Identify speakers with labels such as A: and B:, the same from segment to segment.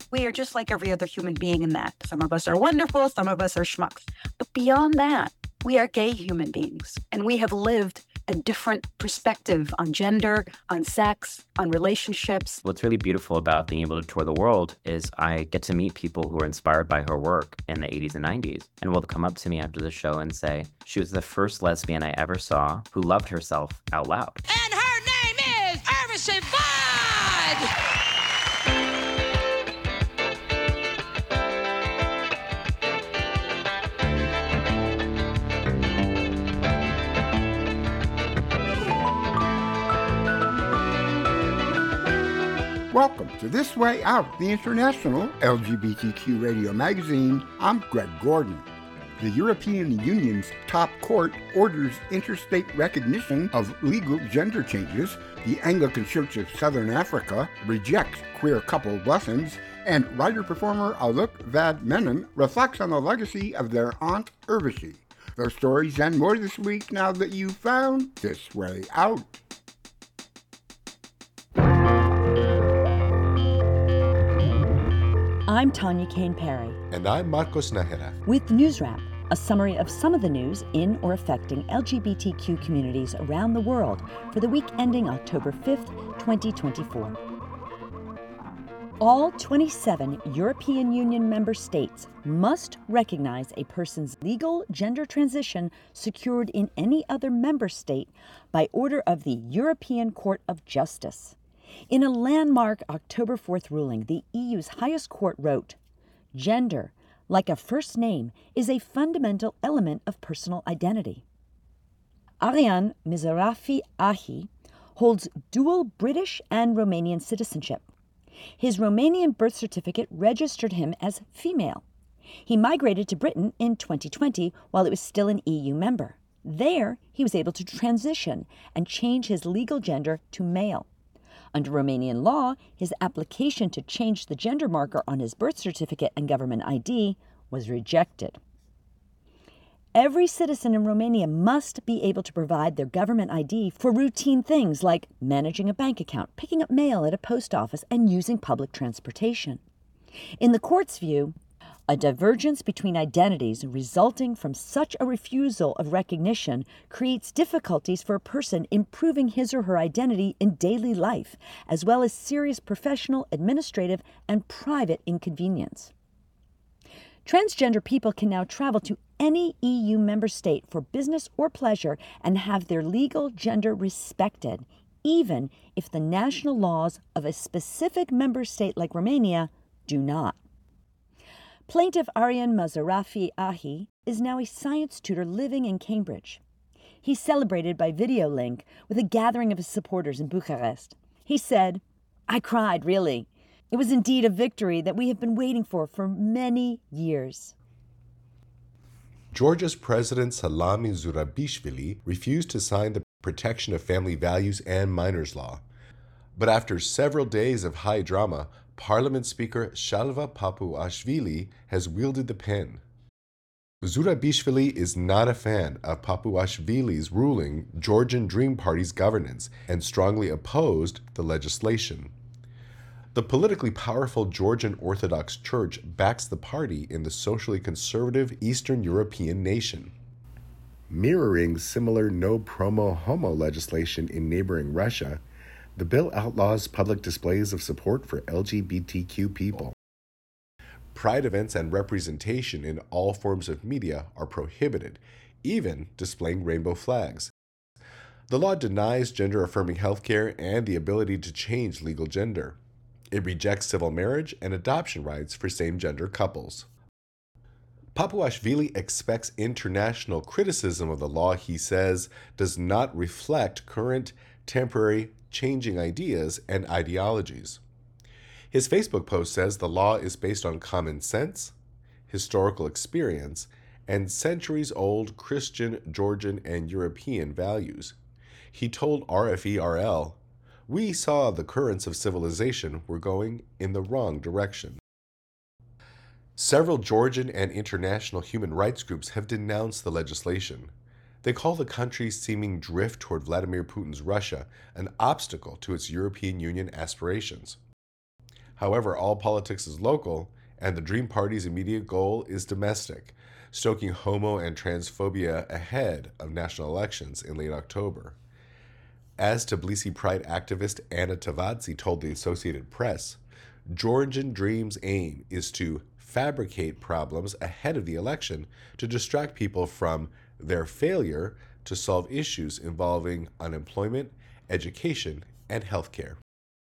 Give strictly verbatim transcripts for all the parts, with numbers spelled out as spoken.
A: We are just like every other human being in that. Some of us are wonderful, some of us are schmucks. But beyond that, we are gay human beings, and we have lived a different perspective on gender, on sex, on relationships.
B: What's really beautiful about being able to tour the world is I get to meet people who are inspired by her work in the eighties and nineties, and will come up to me after the show and say, she was the first lesbian I ever saw who loved herself out loud.
C: And her name is Urvashi Vod!
D: Welcome to This Way Out, the international L G B T Q radio magazine. I'm Greg Gordon. The European Union's top court orders interstate recognition of legal gender changes. The Anglican Church of Southern Africa rejects queer couple blessings. And writer-performer Alok Vadmenon reflects on the legacy of their aunt Urvashi. Those stories and more this week now that you've found This Way Out.
E: I'm Tanya Kane Perry.
F: And I'm Marcos Najera.
E: With NewsWrap, a summary of some of the news in or affecting L G B T Q communities around the world for the week ending October fifth, twenty twenty-four. All twenty-seven European Union member states must recognize a person's legal gender transition secured in any other member state by order of the European Court of Justice. In a landmark October fourth ruling, the E U's highest court wrote, "Gender, like a first name, is a fundamental element of personal identity." Arian Mizrahi Ahi holds dual British and Romanian citizenship. His Romanian birth certificate registered him as female. He migrated to Britain in twenty twenty while it was still an E U member. There, he was able to transition and change his legal gender to male. Under Romanian law, his application to change the gender marker on his birth certificate and government I D was rejected. Every citizen in Romania must be able to provide their government I D for routine things like managing a bank account, picking up mail at a post office, and using public transportation. In the court's view, a divergence between identities resulting from such a refusal of recognition creates difficulties for a person in proving his or her identity in daily life, as well as serious professional, administrative, and private inconvenience. Transgender people can now travel to any E U member state for business or pleasure and have their legal gender respected, even if the national laws of a specific member state like Romania do not. Plaintiff Arian Mizrahi Ahi is now a science tutor living in Cambridge. He's celebrated by video link with a gathering of his supporters in Bucharest. He said, "I cried, really. It was indeed a victory that we have been waiting for for many years."
F: Georgia's President Salome Zurabishvili refused to sign the Protection of Family Values and Minors Law. But after several days of high drama, Parliament Speaker Shalva Papuashvili has wielded the pen. Zurabishvili is not a fan of Papuashvili's ruling Georgian Dream Party's governance and strongly opposed the legislation. The politically powerful Georgian Orthodox Church backs the party in the socially conservative Eastern European nation. Mirroring similar no-promo homo legislation in neighboring Russia, the bill outlaws public displays of support for L G B T Q people. Pride events and representation in all forms of media are prohibited, even displaying rainbow flags. The law denies gender-affirming healthcare and the ability to change legal gender. It rejects civil marriage and adoption rights for same-gender couples. Papuashvili expects international criticism of the law he says does not reflect current, temporary, changing ideas and ideologies. His Facebook post says the law is based on common sense, historical experience, and centuries-old Christian, Georgian, and European values. He told R F E R L, "We saw the currents of civilization were going in the wrong direction." Several Georgian and international human rights groups have denounced the legislation. They call the country's seeming drift toward Vladimir Putin's Russia an obstacle to its European Union aspirations. However, all politics is local, and the Dream Party's immediate goal is domestic, stoking homo and transphobia ahead of national elections in late October. As Tbilisi Pride activist Anna Tavadze told the Associated Press, Georgian Dream's aim is to fabricate problems ahead of the election to distract people from their failure to solve issues involving unemployment, education, and healthcare.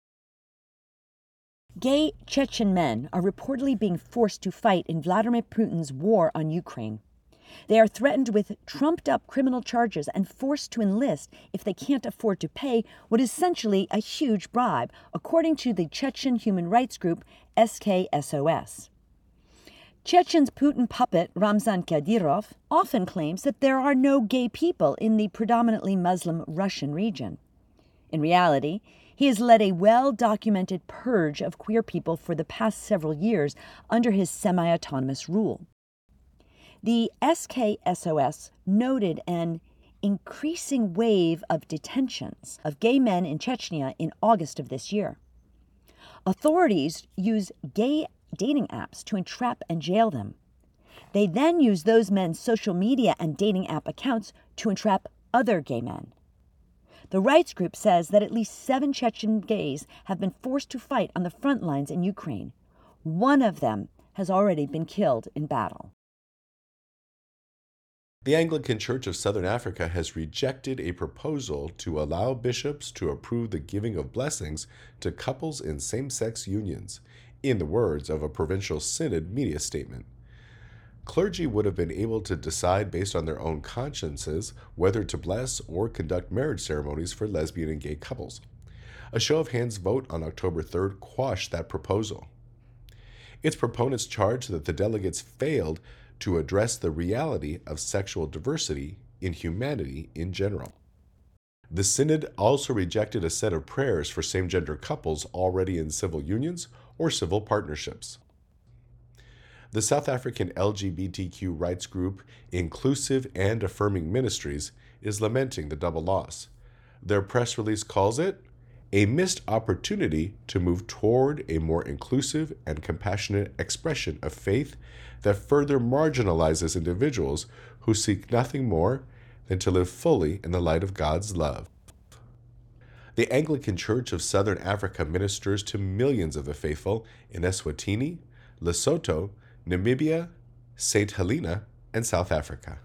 E: Gay Chechen men are reportedly being forced to fight in Vladimir Putin's war on Ukraine. They are threatened with trumped-up criminal charges and forced to enlist if they can't afford to pay what is essentially a huge bribe, according to the Chechen human rights group S K S O S. Chechen's Putin puppet Ramzan Kadyrov often claims that there are no gay people in the predominantly Muslim Russian region. In reality, he has led a well-documented purge of queer people for the past several years under his semi-autonomous rule. The S K S O S noted an increasing wave of detentions of gay men in Chechnya in August of this year. Authorities use gay dating apps to entrap and jail them. They then use those men's social media and dating app accounts to entrap other gay men. The rights group says that at least seven Chechen gays have been forced to fight on the front lines in Ukraine. One of them has already been killed in battle.
F: The Anglican Church of Southern Africa has rejected a proposal to allow bishops to approve the giving of blessings to couples in same-sex unions, in the words of a provincial synod media statement. Clergy would have been able to decide based on their own consciences whether to bless or conduct marriage ceremonies for lesbian and gay couples. A show of hands vote on October third quashed that proposal. Its proponents charged that the delegates failed to address the reality of sexual diversity in humanity in general. The synod also rejected a set of prayers for same-gender couples already in civil unions or civil partnerships. The South African L G B T Q rights group Inclusive and Affirming Ministries is lamenting the double loss. Their press release calls it a missed opportunity to move toward a more inclusive and compassionate expression of faith that further marginalizes individuals who seek nothing more than to live fully in the light of God's love. The Anglican Church of Southern Africa ministers to millions of the faithful in Eswatini, Lesotho, Namibia, Saint Helena, and South Africa.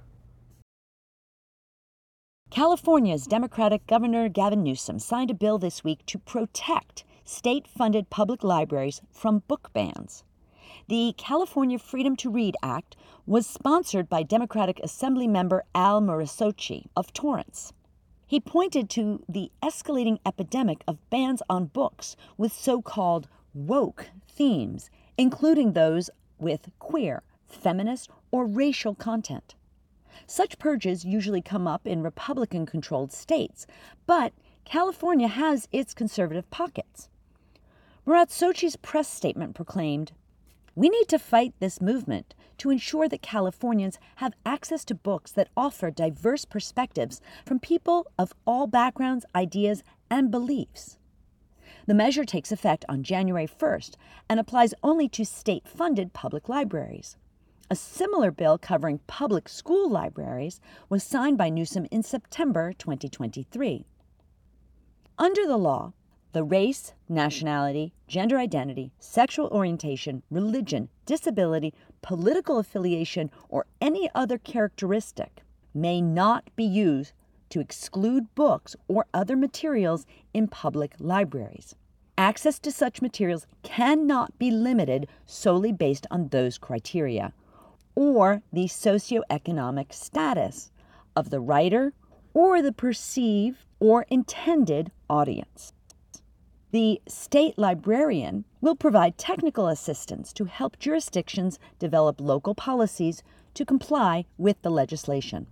E: California's Democratic Governor Gavin Newsom signed a bill this week to protect state-funded public libraries from book bans. The California Freedom to Read Act was sponsored by Democratic Assembly member Al Murasochi of Torrance. He pointed to the escalating epidemic of bans on books with so-called woke themes, including those with queer, feminist, or racial content. Such purges usually come up in Republican-controlled states, but California has its conservative pockets. Murasochi's press statement proclaimed, "We need to fight this movement to ensure that Californians have access to books that offer diverse perspectives from people of all backgrounds, ideas, and beliefs." The measure takes effect on January first and applies only to state-funded public libraries. A similar bill covering public school libraries was signed by Newsom in September twenty twenty-three. Under the law, the race, nationality, gender identity, sexual orientation, religion, disability, political affiliation, or any other characteristic may not be used to exclude books or other materials in public libraries. Access to such materials cannot be limited solely based on those criteria or the socioeconomic status of the writer or the perceived or intended audience. The state librarian will provide technical assistance to help jurisdictions develop local policies to comply with the legislation.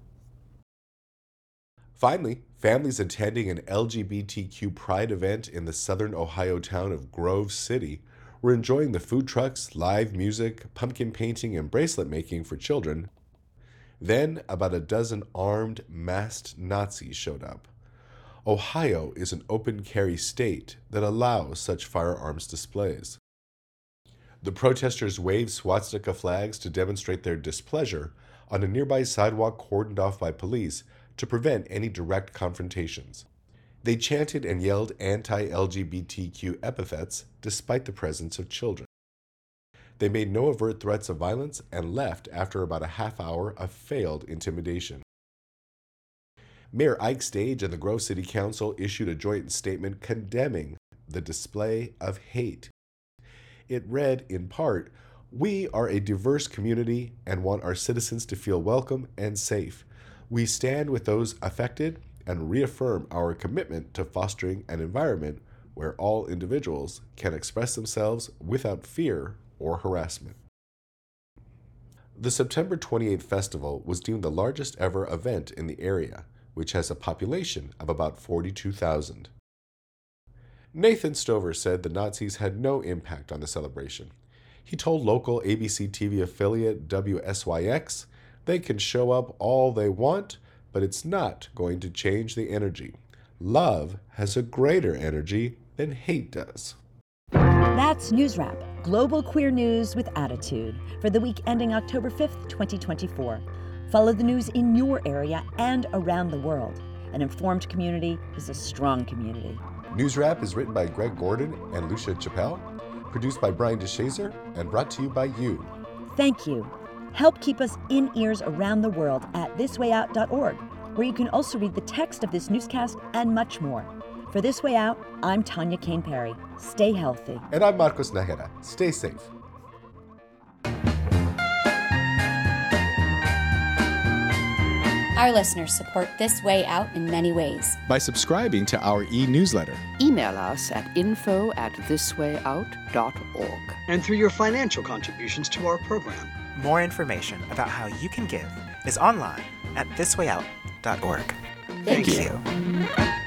F: Finally, families attending an L G B T Q pride event in the southern Ohio town of Grove City were enjoying the food trucks, live music, pumpkin painting, and bracelet making for children. Then, about a dozen armed, masked Nazis showed up. Ohio is an open carry state that allows such firearms displays. The protesters waved swastika flags to demonstrate their displeasure on a nearby sidewalk cordoned off by police to prevent any direct confrontations. They chanted and yelled anti-L G B T Q epithets despite the presence of children. They made no overt threats of violence and left after about a half hour of failed intimidation. Mayor Ike Stage and the Grove City Council issued a joint statement condemning the display of hate. It read, in part, "We are a diverse community and want our citizens to feel welcome and safe. We stand with those affected and reaffirm our commitment to fostering an environment where all individuals can express themselves without fear or harassment." The September twenty-eighth festival was deemed the largest ever event in the area, which has a population of about forty-two thousand. Nathan Stover said the Nazis had no impact on the celebration. He told local A B C T V affiliate W S Y X they can show up all they want, but it's not going to change the energy. Love has a greater energy than hate does.
E: That's News Wrap, global queer news with attitude, for the week ending October fifth, twenty twenty-four. Follow the news in your area and around the world. An informed community is a strong community.
F: News Wrap is written by Greg Gordon and Lucia Chappelle, produced by Brian DeShazer, and brought to you by you.
E: Thank you. Help keep us in ears around the world at this way out dot org, where you can also read the text of this newscast and much more. For This Way Out, I'm Tanya Kane Perry. Stay healthy.
F: And I'm Marcos Najera. Stay safe.
G: Our listeners support This Way Out in many ways.
H: By subscribing to our e-newsletter.
I: Email us at info at this way out dot org.
J: And through your financial contributions to our program.
K: More information about how you can give is online at this way out dot org.
J: Thank,
K: Thank
J: you.
K: you.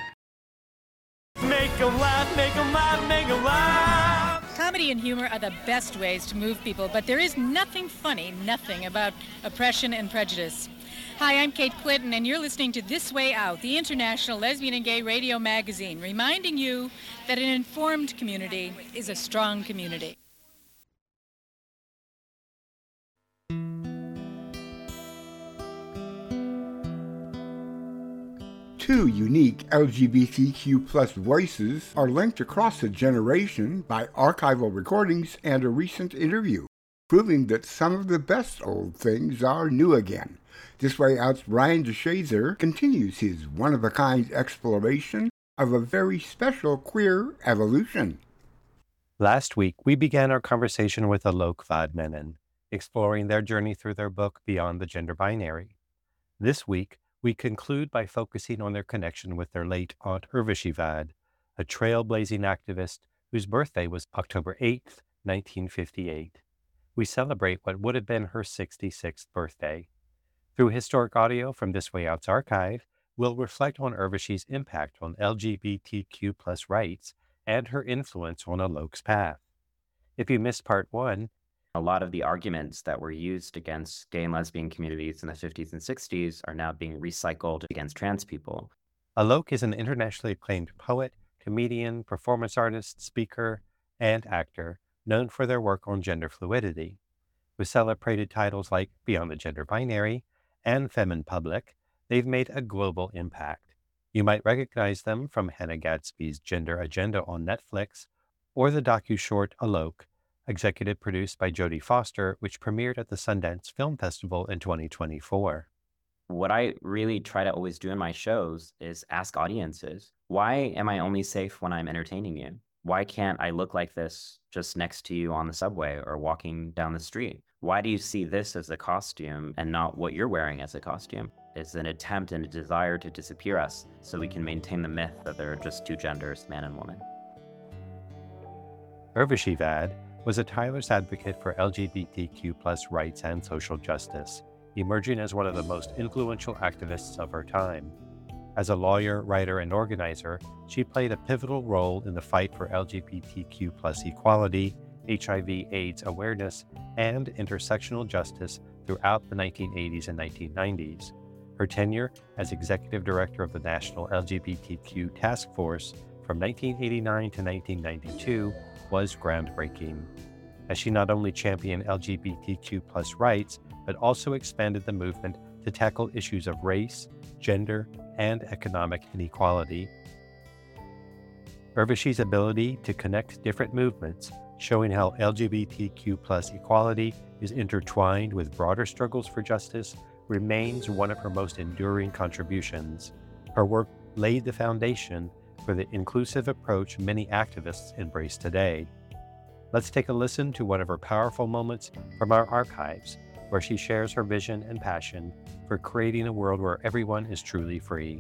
L: Make 'em laugh, make 'em laugh, make 'em laugh.
M: Comedy and humor are the best ways to move people, but there is nothing funny, nothing about oppression and prejudice. Hi, I'm Kate Clinton, and you're listening to This Way Out, the international lesbian and gay radio magazine, reminding you that an informed community is a strong community.
D: Two unique L G B T Q plus voices are linked across a generation by archival recordings and a recent interview, proving that some of the best old things are new again. This Way Out's Brian DeShazer continues his one-of-a-kind exploration of a very special queer evolution.
N: Last week, we began our conversation with Alok Vaid-Menon, exploring their journey through their book Beyond the Gender Binary. This week, we conclude by focusing on their connection with their late aunt Urvashi Vaid, a trailblazing activist whose birthday was October eighth, nineteen fifty-eight. We celebrate what would have been her sixty-sixth birthday. Through historic audio from This Way Out's archive, we'll reflect on Urvashi's impact on L G B T Q plus rights and her influence on Alok's path. If you missed part one,
B: a lot of the arguments that were used against gay and lesbian communities in the fifties and sixties are now being recycled against trans people.
N: Alok is an internationally acclaimed poet, comedian, performance artist, speaker, and actor known for their work on gender fluidity. With celebrated titles like Beyond the Gender Binary and Femin Public, they've made a global impact. You might recognize them from Hannah Gadsby's Gender Agenda on Netflix, or the docu-short Alok, executive produced by Jodie Foster, which premiered at the Sundance Film Festival in twenty twenty-four.
B: What I really try to always do in my shows is ask audiences, why am I only safe when I'm entertaining you? Why can't I look like this just next to you on the subway or walking down the street? Why do you see this as a costume and not what you're wearing as a costume? It's an attempt and a desire to disappear us so we can maintain the myth that there are just two genders, man and woman.
N: Urvashi Vaid was a tireless advocate for L G B T Q plus rights and social justice, emerging as one of the most influential activists of her time. As a lawyer, writer, and organizer, she played a pivotal role in the fight for L G B T Q plus equality, H I V AIDS awareness, and intersectional justice throughout the nineteen eighties and nineteen nineties. Her tenure as executive director of the National L G B T Q Task Force from nineteen eighty-nine to nineteen ninety-two was groundbreaking. as she not only championed L G B T Q plus rights, but also expanded the movement to tackle issues of race, gender, and economic inequality. Urvashi's ability to connect different movements, showing how L G B T Q plus equality is intertwined with broader struggles for justice, remains one of her most enduring contributions. Her work laid the foundation for the inclusive approach many activists embrace today. Let's take a listen to one of her powerful moments from our archives, where she shares her vision and passion for creating a world where everyone is truly free.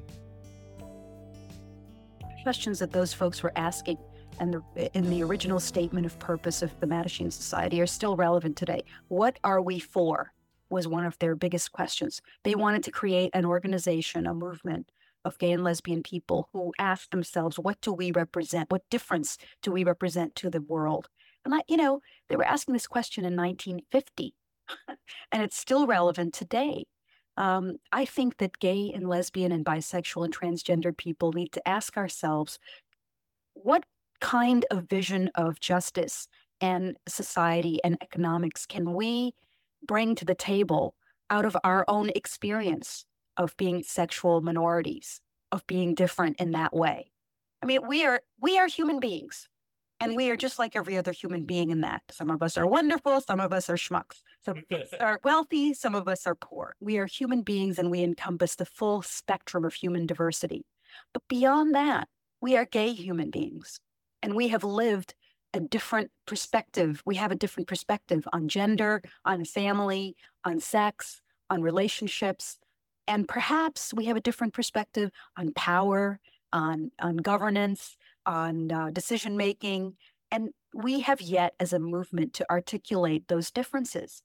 A: Questions that those folks were asking and the, in the original statement of purpose of the Mattachine Society are still relevant today. What are we for was one of their biggest questions. They wanted to create an organization, a movement of gay and lesbian people who asked themselves, what do we represent? What difference do we represent to the world? And, I, you know, they were asking this question in nineteen fifty, and it's still relevant today. Um, I think that gay and lesbian and bisexual and transgender people need to ask ourselves, what kind of vision of justice and society and economics can we bring to the table out of our own experience of being sexual minorities, of being different in that way? I mean, we are we are human beings, and we are just like every other human being in that. Some of us are wonderful, some of us are schmucks. Some of us are wealthy, some of us are poor. We are human beings, and we encompass the full spectrum of human diversity. But beyond that, we are gay human beings, and we have lived a different perspective. We have a different perspective on gender, on family, on sex, on relationships, and perhaps we have a different perspective on power, on, on governance, on uh, decision-making, and we have yet as a movement to articulate those differences.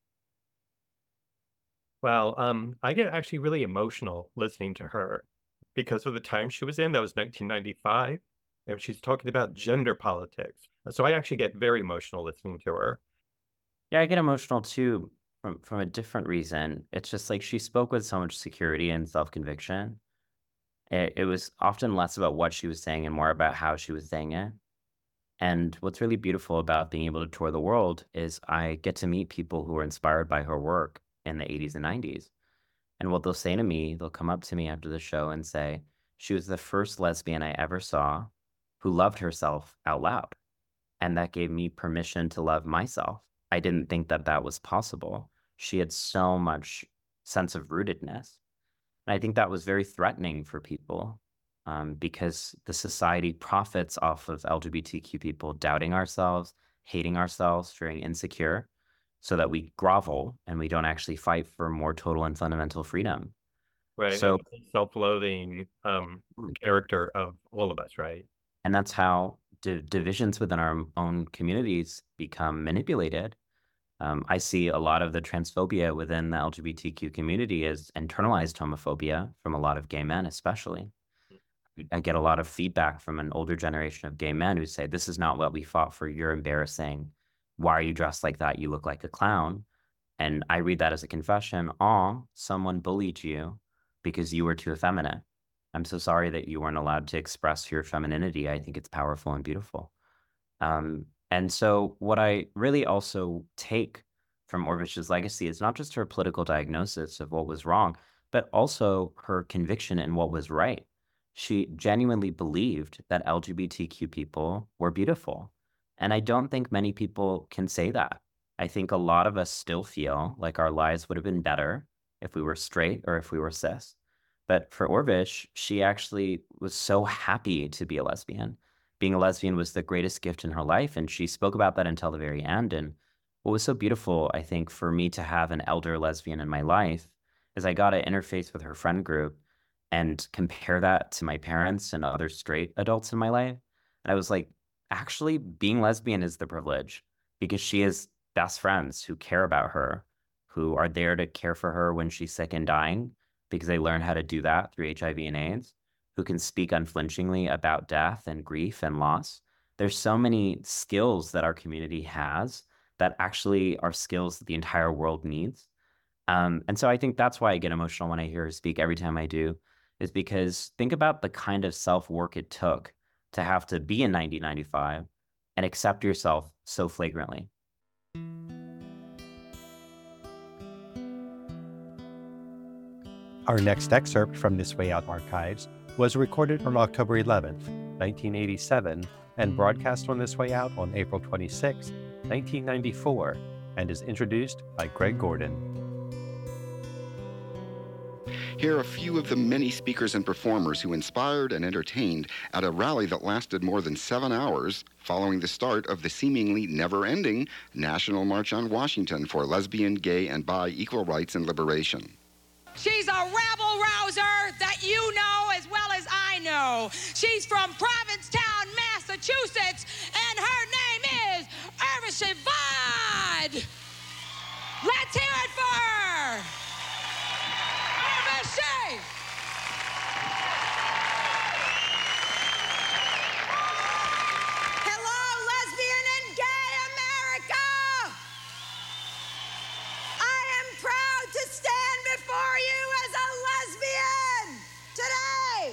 O: Well, um, I get actually really emotional listening to her because of the time she was in. That was nineteen ninety-five, and she's talking about gender politics. So I actually get very emotional listening to her.
B: Yeah, I get emotional too from, from a different reason. It's just like she spoke with so much security and self-conviction. It, it was often less about what she was saying and more about how she was saying it. And what's really beautiful about being able to tour the world is I get to meet people who are inspired by her work in the eighties and nineties. And what they'll say to me, they'll come up to me after the show and say, she was the first lesbian I ever saw who loved herself out loud. And that gave me permission to love myself. I didn't think that that was possible. She had so much sense of rootedness. And I think that was very threatening for people um, because the society profits off of L G B T Q people doubting ourselves, hating ourselves, feeling insecure, so that we grovel and we don't actually fight for more total and fundamental freedom.
O: Right.
B: So
O: self-loathing um, character of all of us, right?
B: And that's how d- divisions within our own communities become manipulated. Um, I see a lot of the transphobia within the L G B T Q community as internalized homophobia from a lot of gay men, especially. I get a lot of feedback from an older generation of gay men who say, this is not what we fought for. You're embarrassing. Why are you dressed like that? You look like a clown. And I read that as a confession. Aw, someone bullied you because you were too effeminate. I'm so sorry that you weren't allowed to express your femininity. I think it's powerful and beautiful. Um, and so what I really also take from Orvash's legacy is not just her political diagnosis of what was wrong, but also her conviction in what was right. She genuinely believed that L G B T Q people were beautiful. And I don't think many people can say that. I think a lot of us still feel like our lives would have been better if we were straight or if we were cis. But for Orvash, she actually was so happy to be a lesbian. Being a lesbian was the greatest gift in her life, and she spoke about that until the very end. And what was so beautiful, I think, for me to have an elder lesbian in my life is I got to interface with her friend group and compare that to my parents and other straight adults in my life. And I was like, actually, being lesbian is the privilege, because she has best friends who care about her, who are there to care for her when she's sick and dying, because they learn how to do that through H I V and AIDS, who can speak unflinchingly about death and grief and loss. There's so many skills that our community has that actually are skills that the entire world needs. Um, and so I think that's why I get emotional when I hear her speak every time I do, is because think about the kind of self-work it took to have to be in nineteen ninety-five and accept yourself so flagrantly.
N: Our next excerpt from This Way Out archives was recorded on October eleventh, nineteen eighty-seven, and broadcast on This Way Out on April twenty-sixth, nineteen ninety-four, and is introduced by Greg Gordon.
P: Here are a few of the many speakers and performers who inspired and entertained at a rally that lasted more than seven hours following the start of the seemingly never-ending National March on Washington for lesbian, gay, and bi equal rights and liberation.
C: She's a rabble-rouser that you know as well as I know. She's from Provincetown, Massachusetts, and her name is Urvashi Vaughn. Let's hear it for her. Urvashi.
Q: Hello, lesbian and gay America. I am proud to stand before you as a lesbian today.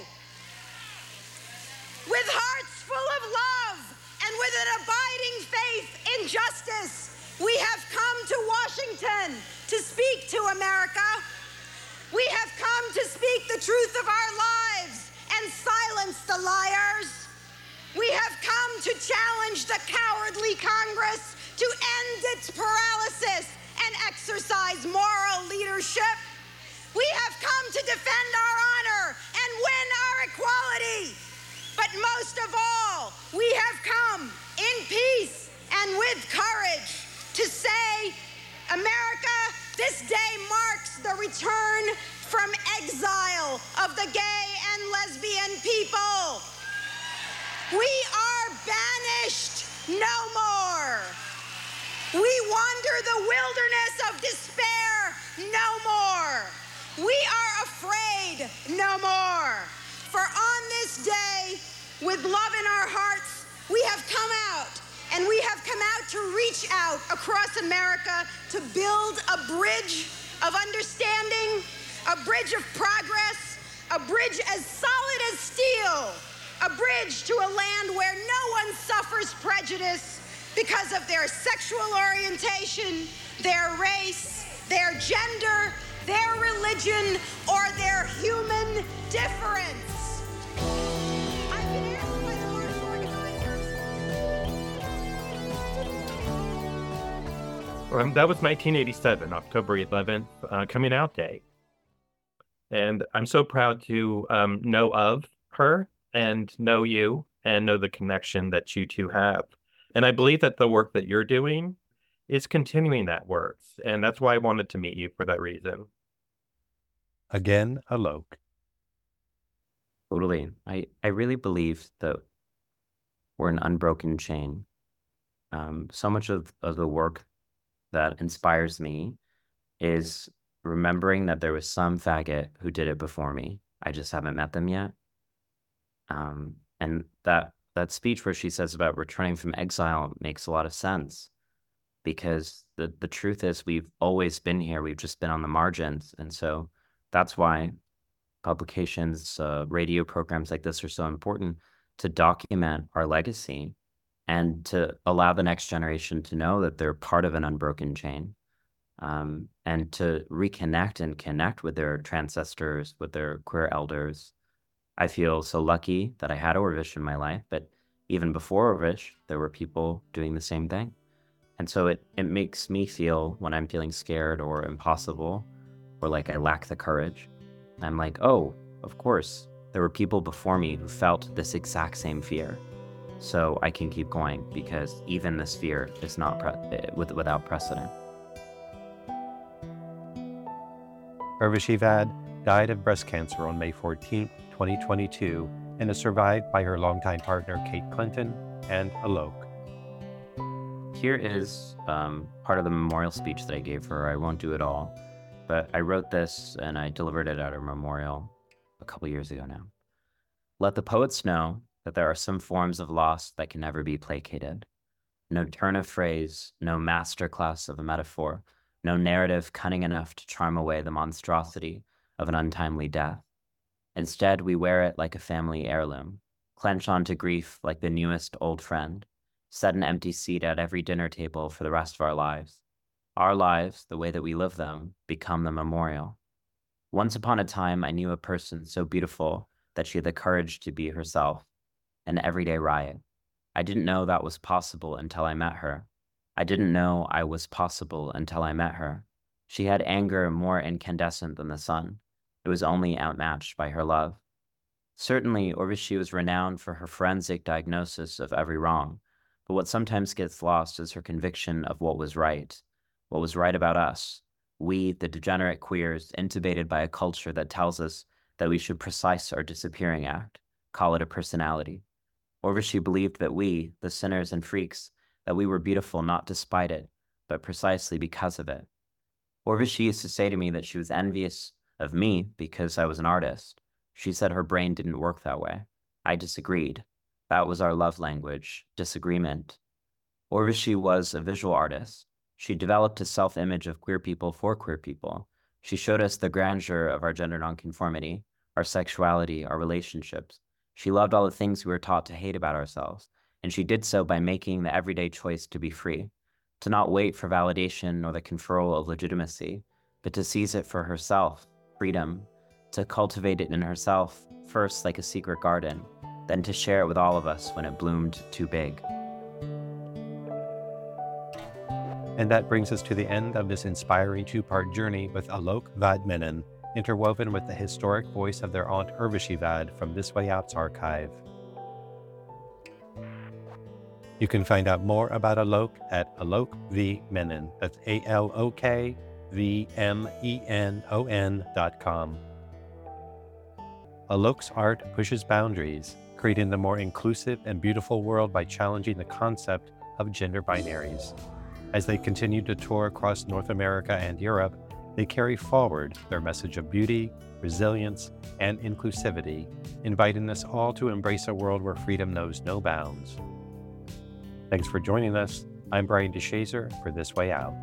Q: With hearts full of love and with an abiding faith in justice, we have come to Washington to speak to America. We have come to speak the truth of our lives and silence the liars. We have come to challenge the cowardly Congress to end its paralysis and exercise moral leadership. We have come to defend our honor and win our equality. But most of all, we have come in peace and with courage to say, America, this day marks the return from exile of the gay and lesbian people. We are banished no more. We wander the wilderness of despair no more. We are afraid no more. For on this day, with love in our hearts, we have come out, and we have come out to reach out across America to build a bridge of understanding, a bridge of progress, a bridge as solid as steel, a bridge to a land where no one suffers prejudice because of their sexual orientation, their race, their gender, their religion, or their human difference. I've been asked by the march organizers.
O: Um, that was nineteen eighty-seven, October eleventh, uh, Coming Out Day. And I'm so proud to um, know of her and know you and know the connection that you two have. And I believe that the work that you're doing is continuing that work. And that's why I wanted to meet you for that reason.
N: Again, Alok.
B: Totally. I, I really believe that we're an unbroken chain. Um, so much of, of the work that inspires me is remembering that there was some faggot who did it before me. I just haven't met them yet. Um, and that that speech where she says about returning from exile makes a lot of sense, because the, the truth is we've always been here. We've just been on the margins. And so that's why publications, uh, radio programs like this are so important, to document our legacy and to allow the next generation to know that they're part of an unbroken chain, um, and to reconnect and connect with their ancestors, with their queer elders. I feel so lucky that I had Urvashi in my life, but even before Urvashi, there were people doing the same thing. And so it, it makes me feel, when I'm feeling scared or impossible, or like I lack the courage, I'm like, oh, of course, there were people before me who felt this exact same fear. So I can keep going, because even this fear is not pre- with, without precedent.
N: Urvashi Vad died of breast cancer on May fourteenth, twenty twenty-two, and is survived by her longtime partner, Kate Clinton, and Alok.
B: Here is um, part of the memorial speech that I gave her. I won't do it all, but I wrote this and I delivered it at her memorial a couple years ago now. Let the poets know that there are some forms of loss that can never be placated. No turn of phrase, no masterclass of a metaphor, no narrative cunning enough to charm away the monstrosity of an untimely death. Instead, we wear it like a family heirloom, clench onto grief like the newest old friend, set an empty seat at every dinner table for the rest of our lives. Our lives, the way that we live them, become the memorial. Once upon a time, I knew a person so beautiful that she had the courage to be herself, an everyday riot. I didn't know that was possible until I met her. I didn't know I was possible until I met her. She had anger more incandescent than the sun. It was only outmatched by her love. Certainly, Urvashi was renowned for her forensic diagnosis of every wrong, but what sometimes gets lost is her conviction of what was right, what was right about us, we, the degenerate queers, intubated by a culture that tells us that we should precise our disappearing act, call it a personality. Urvashi believed that we, the sinners and freaks, that we were beautiful not despite it, but precisely because of it. Urvashi used to say to me that she was envious of me because I was an artist. She said her brain didn't work that way. I disagreed. That was our love language, disagreement. Urvashi was a visual artist. She developed a self-image of queer people for queer people. She showed us the grandeur of our gender nonconformity, our sexuality, our relationships. She loved all the things we were taught to hate about ourselves, and she did so by making the everyday choice to be free, to not wait for validation or the conferral of legitimacy, but to seize it for herself, freedom, to cultivate it in herself, first like a secret garden, then to share it with all of us when it bloomed too big.
N: And that brings us to the end of this inspiring two-part journey with Alok Vaid-Menon, interwoven with the historic voice of their aunt Urvashi Vaid from This Way Out's archive. You can find out more about Alok at Alok V. Menon. That's A L O K V M E N O N dot com. Alok's art pushes boundaries, creating a more inclusive and beautiful world by challenging the concept of gender binaries. As they continue to tour across North America and Europe, they carry forward their message of beauty, resilience, and inclusivity, inviting us all to embrace a world where freedom knows no bounds. Thanks for joining us. I'm Brian DeShazer for This Way Out.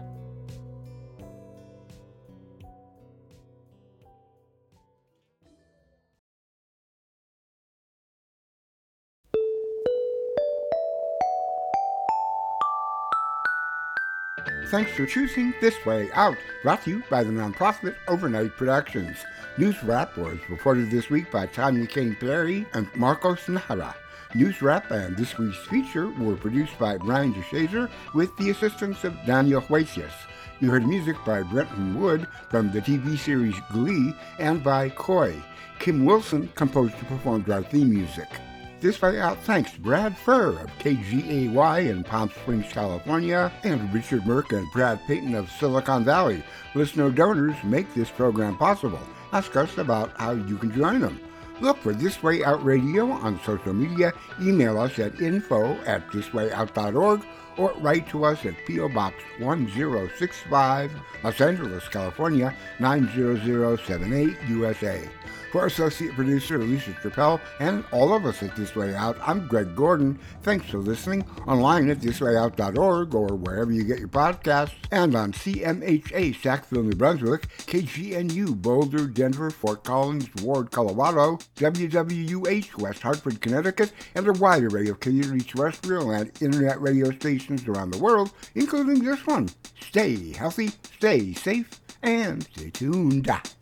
D: Thanks for choosing This Way Out, brought to you by the nonprofit Overnight Productions. News Wrap was reported this week by Tanya Kane-Perry and Marcos Nahara. News Wrap and this week's feature were produced by Brian DeShazer with the assistance of Daniel Huesias. You heard music by Brenton Wood from the T V series Glee and by Koi. Kim Wilson composed and performed our theme music. This Way Out thanks Brad Furr of K G A Y in Palm Springs, California, and Richard Merck and Brad Payton of Silicon Valley. Listener donors make this program possible. Ask us about how you can join them. Look for This Way Out Radio on social media, email us at info at this way out dot org, or write to us at P O Box one zero six five, Los Angeles, California, nine zero zero seven eight, U S A. For Associate Producer Alicia Trappell and all of us at This Way Out, I'm Greg Gordon. Thanks for listening online at this way out dot org or wherever you get your podcasts, and on C M H A Sackville, New Brunswick, K G N U Boulder, Denver, Fort Collins, Ward, Colorado, W W U H West Hartford, Connecticut, and a wide array of community terrestrial and internet radio stations around the world, including this one. Stay healthy, stay safe, and stay tuned.